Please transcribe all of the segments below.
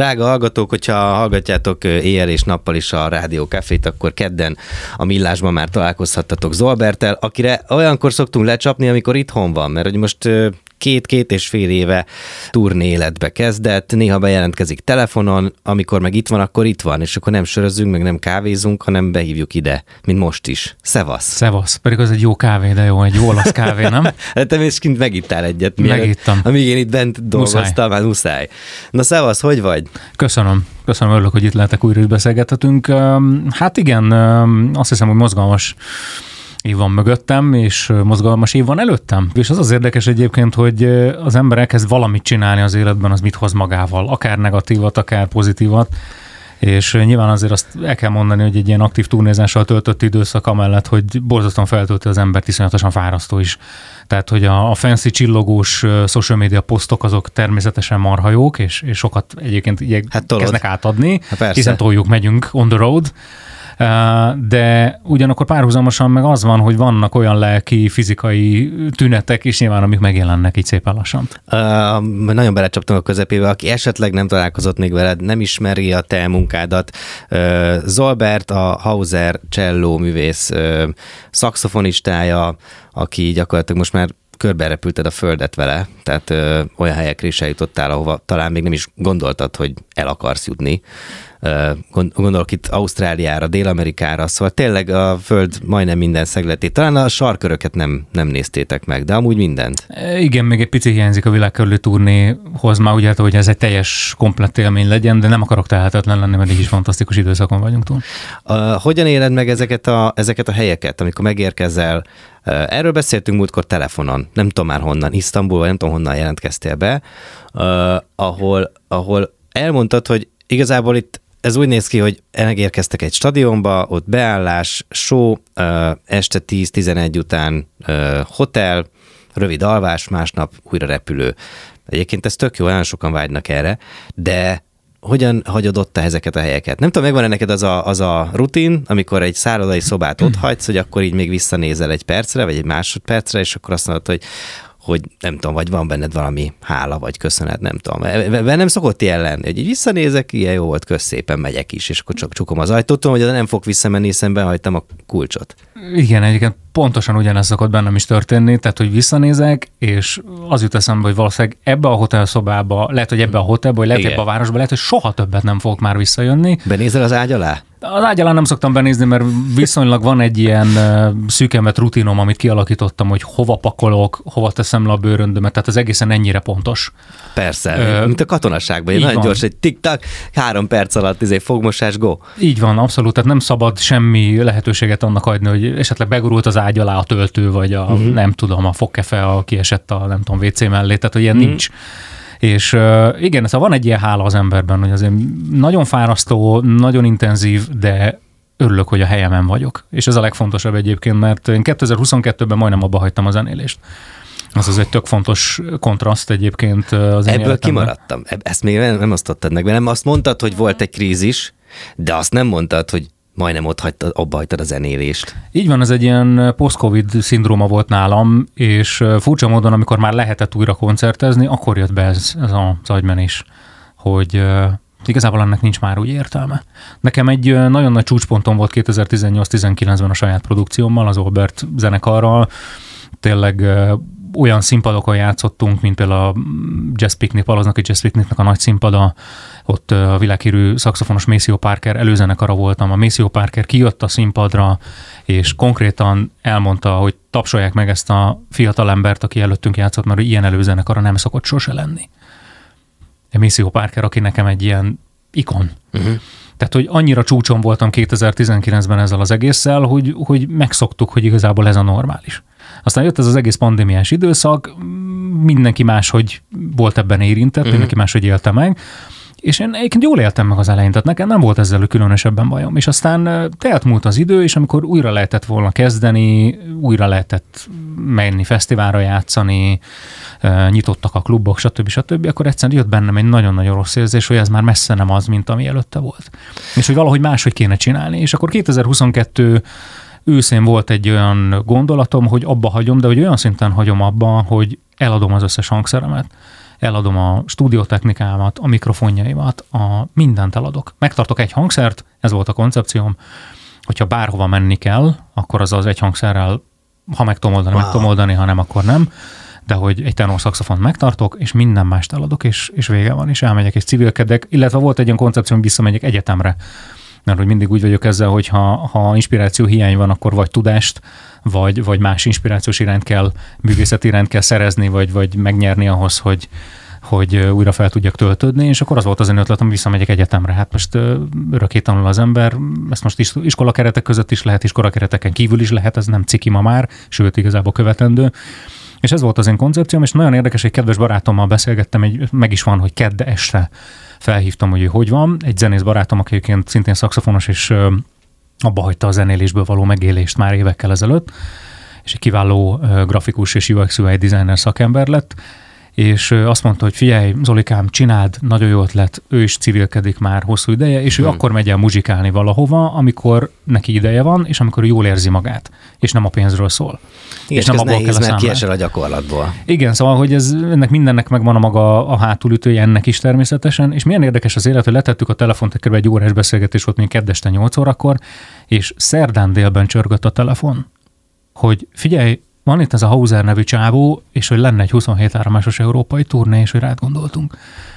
Drága hallgatók, hogyha hallgatjátok éjjel és nappal is a Rádió Cafét, akkor kedden a Millásban már találkozhattatok Zolberttel, akire olyankor szoktunk lecsapni, amikor itthon van, mert hogy most két és fél éve turné életbe kezdett, néha bejelentkezik telefonon, amikor meg itt van, akkor itt van, és akkor nem sörözünk, meg nem kávézunk, hanem behívjuk ide, mint most is. Szevasz! Szevasz, pedig az egy jó kávé, de jó, egy jó olasz kávé, nem? Hát te is kint megittál egyet. Megittam. Amíg én itt bent dolgoztam, hát muszáj. Na szevasz, hogy vagy? Köszönöm, örülök, hogy itt lehetek, újra is beszélgethetünk. Hát igen, azt hiszem, hogy mozgalmas év van mögöttem, és mozgalmas év van előttem. És az az érdekes egyébként, hogy az ember elkezd valamit csinálni az életben, az mit hoz magával, akár negatívat, akár pozitívat. És nyilván azért azt el kell mondani, hogy egy ilyen aktív turnézással töltött időszak amellett, hogy borzasztóan feltölti az embert, iszonyatosan fárasztó is. Tehát, hogy a fancy csillogós social media posztok azok természetesen marha jók, és sokat egyébként kezdnek átadni, hiszen toljuk, megyünk on the road. De ugyanakkor párhuzamosan meg az van, hogy vannak olyan lelki, fizikai tünetek is nyilván, amik megjelennek így szépen lassan. Nagyon belecsaptunk a közepébe, aki esetleg nem találkozott még veled, nem ismeri a te munkádat. Zolbert, a Hauser cselló művész szaxofonistája, aki gyakorlatilag most már körbe repülted a földet vele, tehát olyan helyekre is eljutottál, ahova talán még nem is gondoltad, hogy el akarsz jutni. Gondolok itt Ausztráliára, Dél-Amerikára, szóval tényleg a föld majdnem minden szegletét. Talán a sarköröket nem néztétek meg, de amúgy mindent. Igen, még egy pici hiányzik a világkörüli turnéhoz, már úgy hogy ez egy teljes, komplett élmény legyen, de nem akarok tehetetlen lenni, mert így is fantasztikus időszakon vagyunk túl. Hogyan éled meg ezeket a helyeket, amikor megérkezel? Erről beszéltünk múltkor telefonon, nem tudom már honnan, Isztambulban, nem tudom honnan jelentkeztél be, ahol elmondtad, hogy igazából itt ez úgy néz ki, hogy megérkeztek egy stadionba, ott beállás, show, este 10-11 után hotel, rövid alvás, másnap újra repülő. Egyébként ez tök jó, olyan sokan vágynak erre, de hogyan hagyod ott ezeket a helyeket? Nem tudom, megvan neked az a rutin, amikor egy szállodai szobát ott hagysz, hogy akkor így még visszanézel egy percre, vagy egy másodpercre, és akkor azt mondod, hogy nem tudom, vagy van benned valami hála, vagy köszönet, nem tudom. Nem szokott ilyen lenni, hogy így visszanézek, ilyen jó volt, kösz szépen, megyek is, és akkor csak csukom az ajtót, tudom, hogy nem fog visszamenni, hiszen behagytam a kulcsot. Igen, egyébként pontosan ugyanez szokott bennem is történni, tehát, hogy visszanézek, és az jut eszembe, hogy valószínűleg ebbe a hotelszobába, lehet, hogy ebbe a hotelba, vagy lehet, ebbe a városba, lehet, hogy soha többet nem fogok már visszajönni. Benézel az ágy alá? Az ágy alá nem szoktam benézni, mert viszonylag van egy ilyen szűkemet rutinom, amit kialakítottam, hogy hova pakolok, hova teszem le a bőröndömet, tehát az egészen ennyire pontos. Persze, mint a katonasságban, nagyon gyors, egy tik-tak, 3 perc alatt fogmosás, go. Így van, abszolút, tehát nem szabad semmi lehetőséget annak adni, hogy esetleg begurult az ágy alá a töltő, vagy nem tudom, a fogkefe, kiesett a nem tudom, WC mellé, tehát hogy ilyen nincs. És igen, szóval van egy ilyen hála az emberben, hogy azért nagyon fárasztó, nagyon intenzív, de örülök, hogy a helyemen vagyok. És ez a legfontosabb egyébként, mert én 2022-ben majdnem abba hagytam a zenélést. Az egy tök fontos kontraszt egyébként az én ebből kimaradtam. Ezt még nem osztottad meg, mert nem azt mondtad, hogy volt egy krízis, de azt nem mondtad, hogy majdnem abba hagytad a zenélést. Így van, ez egy ilyen post-covid szindróma volt nálam, és furcsa módon, amikor már lehetett újra koncertezni, akkor jött be ez az agymenés, hogy igazából ennek nincs már úgy értelme. Nekem egy nagyon nagy csúcspontom volt 2018-19-ben a saját produkciómmal, az Zolbert zenekarral. Tényleg olyan színpadokon játszottunk, mint például a Jazz Picnic, Paloznaki Jazz Picnicnek a nagy színpada, ott a világhírű szaxofonos Maceo Parker előzenekara voltam. A Maceo Parker kijött a színpadra, és konkrétan elmondta, hogy tapsolják meg ezt a fiatalembert, aki előttünk játszott, mert ilyen előzenekara nem szokott sose lenni. A Maceo Parker, aki nekem egy ilyen ikon. Uh-huh. Tehát, hogy annyira csúcson voltam 2019-ben ezzel az egésszel, hogy megszoktuk, hogy igazából ez a normális. Aztán jött ez az egész pandémiás időszak, mindenki máshogy volt ebben érintett, mindenki máshogy élte meg, és én egyébként jól éltem meg az elején, tehát nekem nem volt ezzel különösebben bajom. És aztán telt múlt az idő, és amikor újra lehetett volna kezdeni, újra lehetett menni fesztiválra játszani, nyitottak a klubok, stb., akkor egyszerűen jött bennem egy nagyon-nagyon rossz érzés, hogy ez már messze nem az, mint ami előtte volt. És hogy valahogy máshogy kéne csinálni. És akkor 2022 őszén volt egy olyan gondolatom, hogy abba hagyom, de hogy olyan szinten hagyom abba, hogy eladom az összes hangszeremet, eladom a stúdiótechnikámat, a mikrofonjaimat, mindent eladok. Megtartok egy hangszert, ez volt a koncepcióm, hogyha bárhova menni kell, akkor az egy hangszerrel, ha meg tudom oldani, ha nem, akkor nem. De hogy egy tenor szaxofont megtartok, és minden mást eladok, és vége van, és elmegyek, és civilkedek, illetve volt egy olyan koncepció, hogy visszamegyek egyetemre. Mert hogy mindig úgy vagyok ezzel, hogy ha inspiráció hiány van, akkor vagy tudást, vagy más inspirációs irányt kell, művészeti irányt kell szerezni, vagy megnyerni ahhoz, hogy újra fel tudjak töltődni, és akkor az volt az én ötletem, hogy visszamegyek egyetemre. Hát most örökké tanul az ember, ezt most iskolakeretek között is lehet, iskolakereteken kívül is lehet, ez nem ciki ma már, sőt igazából követendő. És ez volt az én koncepcióm, és nagyon érdekes, egy kedves barátommal beszélgettem, meg is van, hogy kedd este felhívtam, hogy van. Egy zenész barátom, aki egyébként szintén szaxofonos, és abba hagyta a zenélésből való megélést már évekkel ezelőtt, és egy kiváló grafikus és UX/UI designer szakember lett, és azt mondta, hogy figyelj, Zolikám, csináld, nagyon jó ötlet, ő is civilkedik már hosszú ideje, és ő akkor megy el muzsikálni valahova, amikor neki ideje van, és amikor jól érzi magát, és nem a pénzről szól. Igen, és nem abból nehéz, mert kiesel a gyakorlatból. Igen, szóval, hogy ennek mindennek megvan a maga a hátulütője, ennek is természetesen, és milyen érdekes az élet, hogy letettük a telefont, kb. Egy órás beszélgetés volt még kedeste 8 órakor, és szerdán délben csörgött a telefon, hogy figyelj, van itt ez a Hauser nevű csávó, és hogy lenne egy 27 áramásos európai turné, és hogy rád gondoltunk.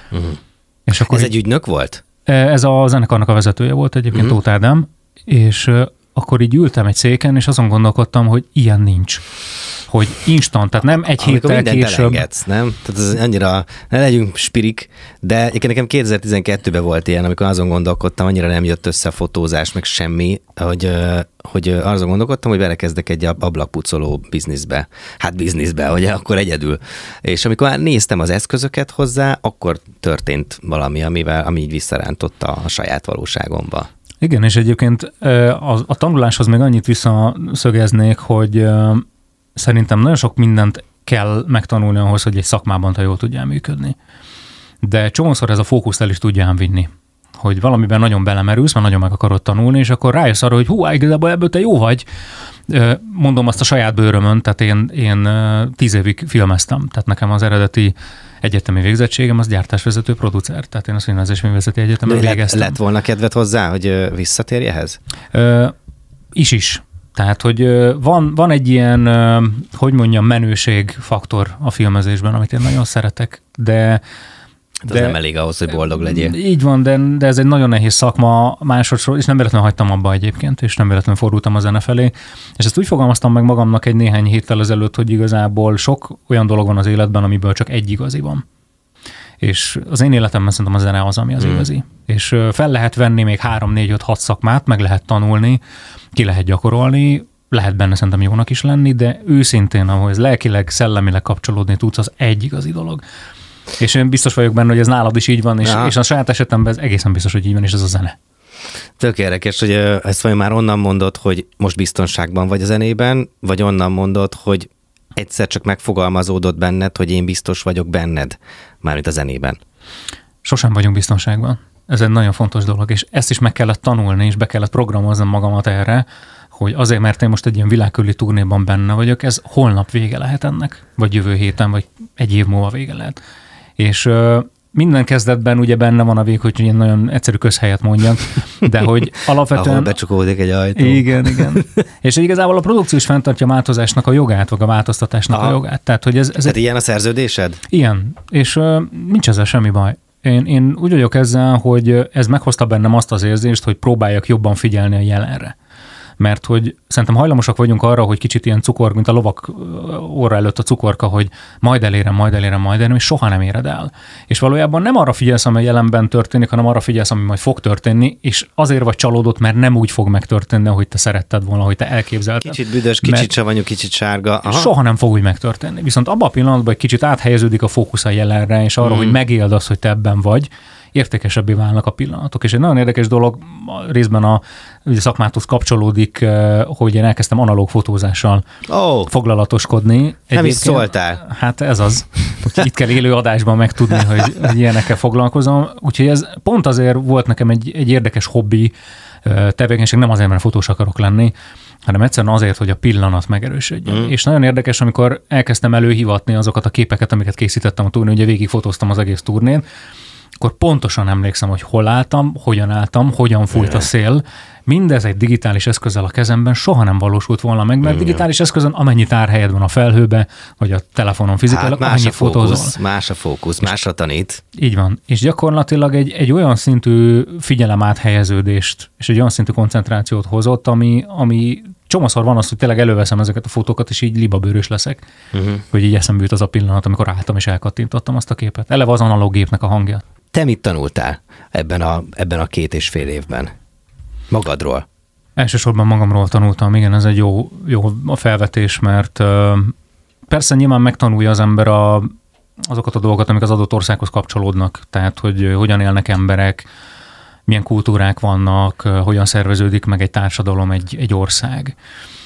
És akkor ez egy ügynök volt? Ez a zenekarnak a vezetője volt egyébként, Tóth Ádám, és akkor így ültem egy széken, és azon gondolkodtam, hogy ilyen nincs. Hogy instant, tehát nem egy héttel később. Elengedsz, nem? Tehát ez annyira, ne legyünk spirik, de nekem 2012-ben volt ilyen, amikor azon gondolkodtam, annyira nem jött össze a fotózás, meg semmi, hogy azon gondolkodtam, hogy belekezdek egy ablakpucoló bizniszbe. Hát bizniszbe, ugye, akkor egyedül. És amikor már néztem az eszközöket hozzá, akkor történt valami, ami így visszarántotta a saját valóságomba. Igen, és egyébként a tanuláshoz még annyit visszaszögeznék, hogy szerintem nagyon sok mindent kell megtanulni ahhoz, hogy egy szakmában te jól tudjál működni. De csomószor ez a fókuszt el is tudjál vinni. Hogy valamiben nagyon belemerülsz, mert nagyon meg akarod tanulni, és akkor rájössz arra, hogy igazából ebből te jó vagy. Mondom azt a saját bőrömön, tehát én 10 évig filmeztem, tehát nekem az eredeti egyetemi végzettségem az gyártásvezető producer, tehát én a Színház és Művészeti Egyetemen végeztem. Lett volna kedved hozzá, hogy visszatérj ehhez? Is. Tehát, hogy van egy ilyen, hogy mondjam, menőségfaktor a filmezésben, amit én nagyon szeretek, de ez nem elég ahhoz, hogy boldog legyél. Így van, de ez egy nagyon nehéz szakma másodszor, és nem véletlenül hagytam abba egyébként, és nem véletlenül fordultam a zene felé. És ezt úgy fogalmaztam meg magamnak egy néhány héttel ezelőtt, hogy igazából sok olyan dolog van az életben, amiből csak egy igazi van. És az én életemben szerintem a zene az, ami az igazi. És fel lehet venni még 3, 4, 5, 6 szakmát, meg lehet tanulni, ki lehet gyakorolni, lehet benne szerintem jónak is lenni, de őszintén, ahhoz lelkileg, szellemileg kapcsolódni tudsz, az egy igazi dolog. És én biztos vagyok benne, hogy ez nálad is így van, és a saját esetemben ez egészen biztos, hogy így van, és ez a zene. Tök érdekes, hogy ezt vagy már onnan mondod, hogy most biztonságban vagy a zenében, vagy onnan mondod, hogy egyszer csak megfogalmazódott benned, hogy én biztos vagyok benned, mármint a zenében. Sosem vagyunk biztonságban. Ez egy nagyon fontos dolog, és ezt is meg kellett tanulni, és be kellett programoznom magamat erre, hogy azért, mert én most egy ilyen világkörüli turnéban benne vagyok, ez holnap vége lehet ennek, vagy jövő héten, vagy egy év múlva vége lehet. És minden kezdetben ugye benne van a vég, hogy ilyen nagyon egyszerű közhelyet mondjak, de hogy alapvetően... Ahol becsukódik egy ajtó. Igen. És igazából a produkció is fenntartja a változásnak a jogát, vagy a változtatásnak a jogát. Tehát, hogy ez tehát ilyen a szerződésed? Ilyen, és nincs ezzel semmi baj. Én úgy vagyok ezzel, hogy ez meghozta bennem azt az érzést, hogy próbáljak jobban figyelni a jelenre. Mert hogy szerintem hajlamosak vagyunk arra, hogy kicsit ilyen cukor, mint a lovak óra előtt a cukorka, hogy majd elérem, és soha nem éred el. És valójában nem arra figyelsz, ami a jelenben történik, hanem arra figyelsz, ami majd fog történni, és azért vagy csalódott, mert nem úgy fog megtörténni, ahogy te szeretted volna, ahogy te elképzelted. Kicsit büdös, kicsit savanyú, kicsit sárga. Aha. Soha nem fog úgy megtörténni. Viszont abban a pillanatban egy kicsit áthelyeződik a fókusz a jelenre, és arra, hogy megéld azt, hogy te ebben vagy, értékesebbé válnak a pillanatok. És egy nagyon érdekes dolog, részben a szakmáthoz kapcsolódik, hogy én elkezdtem analóg fotózással foglalatoskodni. Nem is szóltál. Hát ez az. Itt kell élő adásban megtudni, hogy ilyenekkel foglalkozom. Úgyhogy ez pont azért volt nekem egy érdekes hobbi, tevékenység, nem azért, mert fotós akarok lenni, hanem egyszerűen azért, hogy a pillanat megerősödjön. És nagyon érdekes, amikor elkezdtem előhivatni azokat a képeket, amiket készítettem a turnén, ugye végigfotóztam az egész turnén, akkor pontosan emlékszem, hogy hol álltam, hogyan fújt a szél. Mindez egy digitális eszközzel a kezemben soha nem valósult volna meg, mert digitális eszközön amennyi tárhelyed van a felhőbe, vagy a telefonon fizikailag, más a fókusz, másra tanít. Így van. És gyakorlatilag egy olyan szintű figyelemáthelyeződést, és egy olyan szintű koncentrációt hozott, ami csomószor van az, hogy tényleg előveszem ezeket a fotókat, és így libabőrös leszek, hogy így eszembe jut az a pillanat, amikor álltam és elkattintottam azt a képet. Eleve az analóg gépnek a hangja. Te mit tanultál ebben a 2,5 évben? Magadról? Elsősorban magamról tanultam, igen, ez egy jó a felvetés, mert persze nyilván megtanulja az ember azokat a dolgokat, amik az adott országhoz kapcsolódnak, tehát hogy hogyan élnek emberek, milyen kultúrák vannak, hogyan szerveződik meg egy társadalom, egy ország.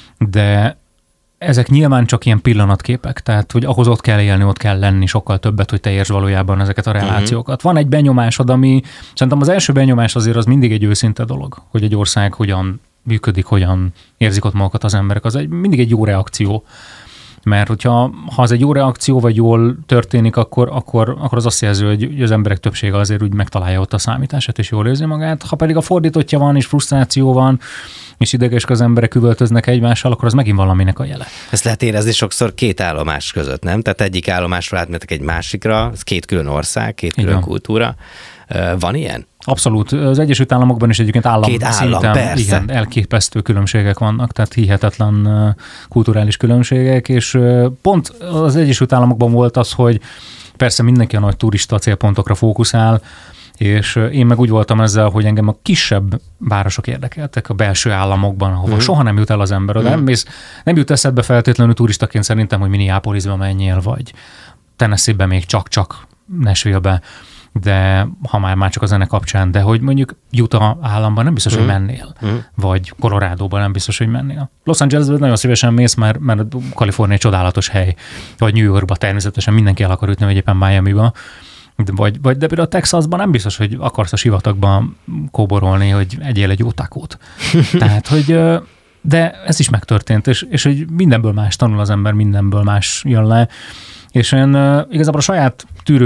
De ezek nyilván csak ilyen pillanatképek, tehát hogy ahhoz ott kell élni, ott kell lenni sokkal többet, hogy te értsd valójában ezeket a relációkat. Van egy benyomásod, ami szerintem az első benyomás azért az mindig egy őszinte dolog, hogy egy ország hogyan működik, hogyan érzik ott magukat az emberek, az mindig egy jó reakció. Mert ha az egy jó reakció, vagy jól történik, akkor az azt jelzi, hogy az emberek többsége azért úgy megtalálja ott a számítását, és jól érzi magát. Ha pedig a fordítottja van, és frusztráció van, és ideges az emberek üvöltöznek egymással, akkor az megint valaminek a jele. Ezt lehet érezni sokszor 2 állomás között, nem? Tehát egyik állomásról átmentek egy másikra, ez 2 külön ország, 2 külön kultúra. Van ilyen? Abszolút. Az Egyesült Államokban is egyébként állam, igen, elképesztő különbségek vannak, tehát hihetetlen kulturális különbségek, és pont az Egyesült Államokban volt az, hogy persze mindenki a nagy turista célpontokra fókuszál, és én meg úgy voltam ezzel, hogy engem a kisebb városok érdekeltek, a belső államokban, ahova soha nem jut el az ember oda. Nem jut eszedbe feltétlenül turistaként szerintem, hogy Minneapolisba menjél, vagy Tennessee-be még csak Nashville-be, de ha már csak a zene kapcsán, de hogy mondjuk Utah államban nem biztos, hogy mennél, vagy Colorado-ban nem biztos, hogy mennél. Los Angelesben nagyon szívesen mész, mert Kalifornia egy csodálatos hely, vagy New Yorkba természetesen mindenki el akar ütni, vagy éppen Miami-ba, de például a Texasban nem biztos, hogy akarsz a sivatagban kóborolni, hogy egyél egy jó takót. Tehát, hogy de ez is megtörtént, és hogy mindenből más tanul az ember, mindenből más jön le, és én igazából a saját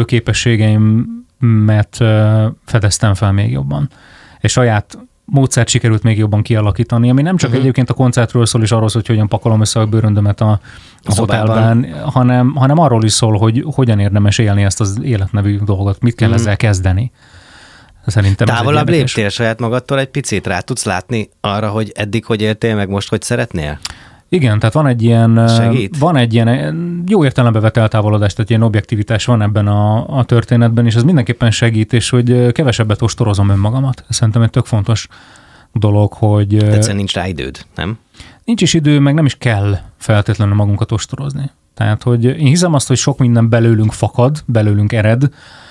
tűrőképességeimet fedeztem fel még jobban. És saját módszert sikerült még jobban kialakítani, ami nem csak egyébként a koncertről szól, és arról szól, hogy hogyan pakolom össze a bőröndömet a hotelben, hanem arról is szól, hogy hogyan érdemes élni ezt az életnevű dolgot, mit kell ezzel kezdeni. Szerintem távolabb léptél saját magadtól egy picit, rá tudsz látni arra, hogy eddig hogy éltél, meg most hogy szeretnél? Igen, tehát van egy ilyen jó értelembe vett eltávolodás, tehát ilyen objektivitás van ebben a történetben, és ez mindenképpen segít, és hogy kevesebbet ostorozom önmagamat. Szerintem egy tök fontos dolog, hogy... Egyszerűen nincs rá időd, nem? Nincs is idő, meg nem is kell feltétlenül magunkat ostorozni. Tehát, hogy én hiszem azt, hogy sok minden belőlünk fakad, belőlünk ered,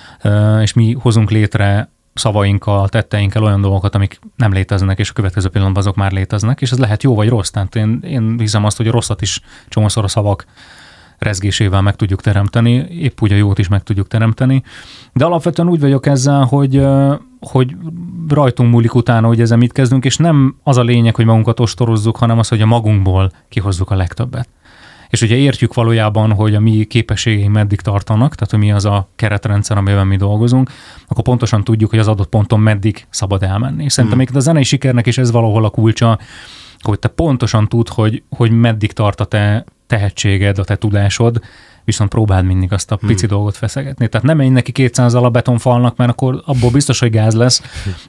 és mi hozunk létre szavainkkal, tetteinkkel olyan dolgokat, amik nem léteznek, és a következő pillanatban azok már léteznek, és ez lehet jó vagy rossz. Tehát én hiszem azt, hogy a rosszat is csomószor a szavak rezgésével meg tudjuk teremteni, épp úgy a jót is meg tudjuk teremteni. De alapvetően úgy vagyok ezzel, hogy rajtunk múlik utána, hogy ezzel mit kezdünk, és nem az a lényeg, hogy magunkat ostorozzuk, hanem az, hogy a magunkból kihozzuk a legtöbbet. És ugye értjük valójában, hogy a mi képességeink meddig tartanak, tehát hogy mi az a keretrendszer, amiben mi dolgozunk, akkor pontosan tudjuk, hogy az adott ponton meddig szabad elmenni. És szerintem még a zenei sikernek is ez valahol a kulcsa, hogy te pontosan tudd, hogy meddig tart a te tehetséged, a te tudásod, viszont próbáld mindig azt a pici dolgot feszegetni. Tehát nem menj neki 200-al a betonfalnak, mert akkor abból biztos, hogy gáz lesz,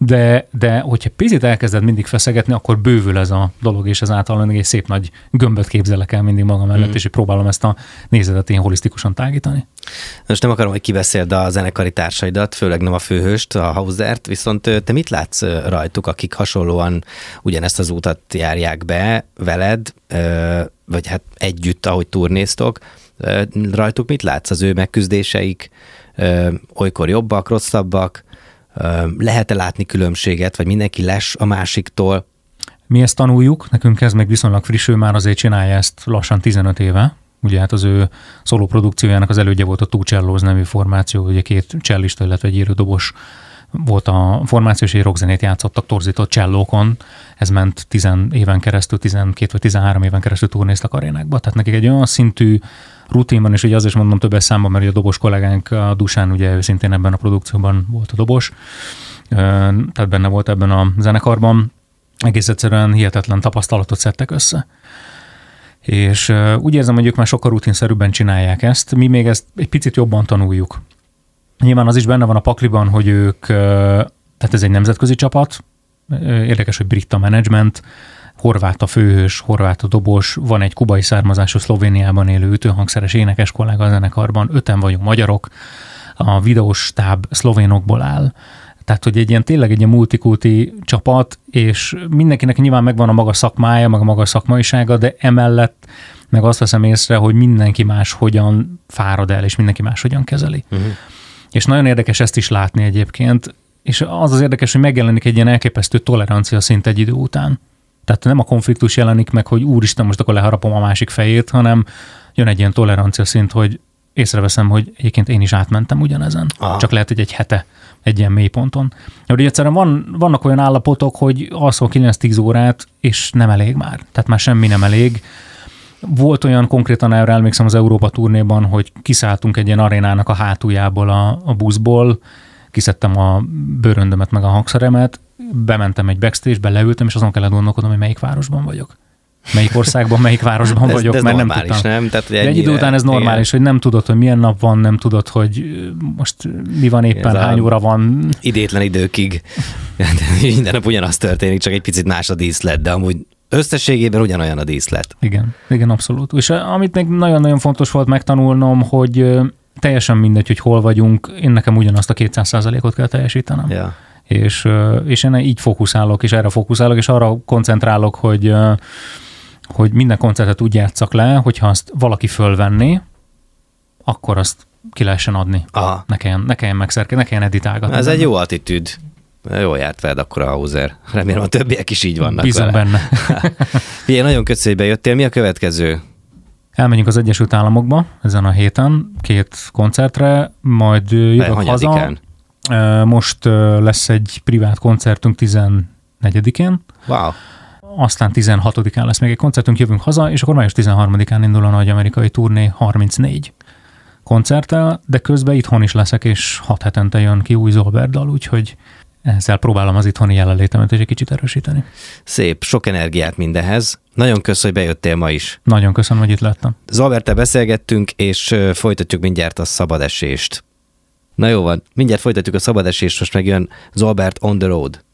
de hogyha picit elkezded mindig feszegetni, akkor bővül ez a dolog, és ezáltal egy szép nagy gömböt képzelek el mindig magam mellett, és próbálom ezt a nézetet ilyen holisztikusan tágítani. Most nem akarom, hogy kibeszéld a zenekari társaidat, főleg nem a főhőst, a Hausert, viszont te mit látsz rajtuk, akik hasonlóan ugyanezt az útat járják be veled, vagy hát együtt, ahogy turnéztok, rajtuk mit látsz? Az ő megküzdéseik olykor jobbak, rosszabbak? Lehet-e látni különbséget, vagy mindenki les a másiktól? Mi ezt tanuljuk, nekünk ez még viszonylag friss, ő már azért csinálja ezt lassan 15 éve. Ugye hát az ő szóló produkciójának az elődje volt a Two Cellos nevű formáció, ugye 2 csellista, illetve egy élődobos volt a formációs, és rockzenét játszottak torzított csellókon, ez ment 10 éven keresztül, 12 vagy 13 éven keresztül turnéztak arénákba, tehát nekik egy olyan szintű rutin van, és ugye azért mondom többes számban, mert a dobos kollégánk a Dusán ugye ő szintén ebben a produkcióban volt a dobos, tehát benne volt ebben a zenekarban, egész egyszerűen hihetetlen tapasztalatot szedtek össze. És úgy érzem, hogy ők már sokkal rutinszerűbben csinálják ezt, mi még ezt egy picit jobban tanuljuk. Nyilván az is benne van a pakliban, hogy ők, tehát ez egy nemzetközi csapat, érdekes, hogy brit a menedzsment, horvát a főhős, horvát a dobos, van egy kubai származású Szlovéniában élő ütőhangszeres énekes kollega a zenekarban, 5-en vagyunk magyarok, a videóstáb szlovénokból áll. Tehát, hogy tényleg egy ilyen multikulti csapat, és mindenkinek nyilván megvan a maga szakmája, meg a maga szakmaisága, de emellett meg azt veszem észre, hogy mindenki más hogyan fárad el, és mindenki más hogyan kezeli. Uh-huh. És nagyon érdekes ezt is látni egyébként, és az érdekes, hogy megjelenik egy ilyen elképesztő tolerancia szint egy idő után. Tehát nem a konfliktus jelenik meg, hogy úristen, most akkor leharapom a másik fejét, hanem jön egy ilyen tolerancia szint, hogy észreveszem, hogy egyébként én is átmentem ugyanezen. Aha. Csak lehet, hogy egy hete egy ilyen mélyponton. Ugye egyszerűen vannak olyan állapotok, hogy alszol 9-10 órát, és nem elég már. Tehát már semmi nem elég. Volt olyan konkrétan, erre emlékszem az Európa turnéban, hogy kiszálltunk egy ilyen arénának a hátuljából a buszból, kiszedtem a bőröndömet meg a hangszeremet, bementem egy backstage-be, leültem, és azon kellett gondolkodnom, hogy melyik városban vagyok. Melyik országban, melyik városban vagyok, ez mert nem normális, tudtam. Nem? Tehát, egy idő után ez normális, igen. Hogy nem tudod, hogy milyen nap van, nem tudod, hogy most mi van éppen, hány óra van. Idétlen időkig. Minden nap ugyanaz történik, csak egy picit más a díszlet, de amúgy összességében ugyanolyan a díszlet. Igen, abszolút. És amit még nagyon-nagyon fontos volt megtanulnom, hogy teljesen mindegy, hogy hol vagyunk, én nekem ugyanazt a 200%-ot kell teljesítenem. Ja. És én így fókuszálok, és erre fókuszálok, és arra koncentrálok, hogy minden koncertet úgy játsszak le, hogyha azt valaki fölvenné, akkor azt ki lehessen adni. Ne kelljen megszerkezni, ne kelljen editálgatni. Ez egy jó attitűd. Jól járt veled akkor a Hauser. Remélem a többiek is így vannak. Bízom benne. Figyelj, nagyon köszönöm, hogy bejöttél. Mi a következő? Elmegyünk az Egyesült Államokba ezen a héten 2 koncertre, majd jövök haza. Most lesz egy privát koncertünk 14-én. Wow. Aztán 16-án lesz még egy koncertünk, jövünk haza, és akkor május 13-án indul a nagy amerikai turné 34 koncerttel, de közben itthon is leszek, és 6 hetente jön ki új Zolbert dal, úgyhogy ezzel próbálom az itthoni jelenlétemet egy kicsit erősíteni. Szép, sok energiát mindehez. Nagyon köszönöm, hogy bejöttél ma is. Nagyon köszönöm, hogy itt lettem. Zolberttel beszélgettünk, és folytatjuk mindjárt a szabadesést. Na jó van, mindjárt folytatjuk a szabadesést, most meg jön Zolbert On the Road.